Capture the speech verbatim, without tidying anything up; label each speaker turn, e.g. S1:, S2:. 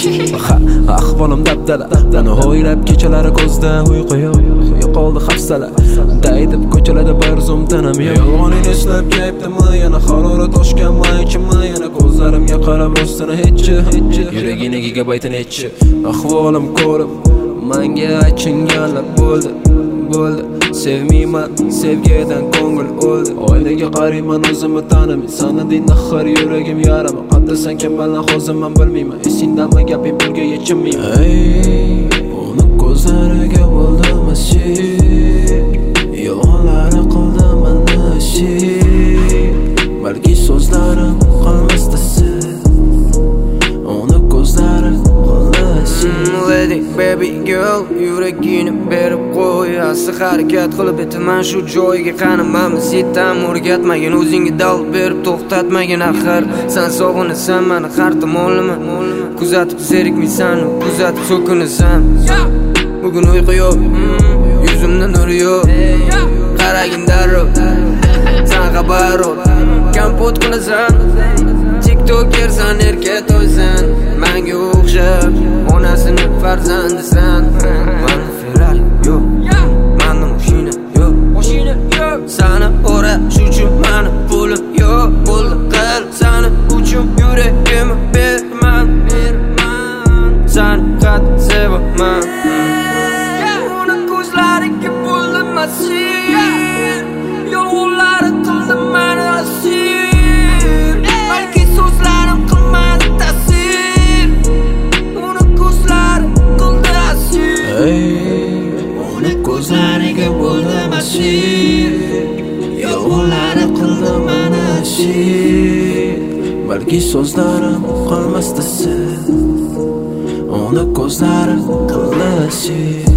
S1: Ha, ahvolim dabdala. Mani o'ylab kechalari ko'zda uyqu yo'q, yo'qoldi hafsala. Daydib ko'chalarda bir zum tanam yo'q. Yolg'onini eslab kaytdimmi, yana harorat oshganmi, ichimmi, yana ko'zlarimga qarab rostini hechchi, hechchi. Yuragini gigabayt netchi. Ahvolim ko'rib, menga achinganlar bo'ldi, bo'ldi. Sevmayman, sevgidan ko'ngil o'ldi. Oynaga qarayman, o'zimni tanimay, sanadin axir yuragim yarama. Qaddasan kim bilan hozir men bilmayman. Esingdanmi gaping pulga yechilmayman. Ey, uni ko'zlariga bo'ldim ashik, yolg'onlar qildim meni ashik. Balki so'zlarim qolmasdi sen, uni ko'zlari qildi ashik.
S2: Lady baby girl, yuragini berib qo'y. Asli harakat qilib etaman shu joyga, qanimamiz yetam o'rgatmagin, o'zingga dal berib to'xtatmagin. Axir sen sog'inasan meni har tomonlama, kuzatib zerikmaysan, kuzatib so'kinasan. Bugun uyqu yo'q, yuzimda nur yo'q. Qaragin darrov, sen xabar ol, kompot qilasan, tiktokersan, erka to'ysan. Menga o'xshab onasini farzandisan. Mani feral yo'q, mani mashina yo'q, mashina yo'q. Sani o'rash uchun mani pulim yo'q. Bo'ldi qil sani uchun yuragimni berman, berman. Sani qattiq sevaman. Uni ko'zlariga bo'ldim asir, yolg'onlar qildim meni asir. Balki so'zlarim qilmadi ta'sir, uni ko'zlari qildi asir.
S1: Ey, uni ko'zlariga bo'ldim ashik, yolg'onlar qildi meni ashik. Balki so'zlarim qolmasdi sen, uni ko'zlari qildi ashik.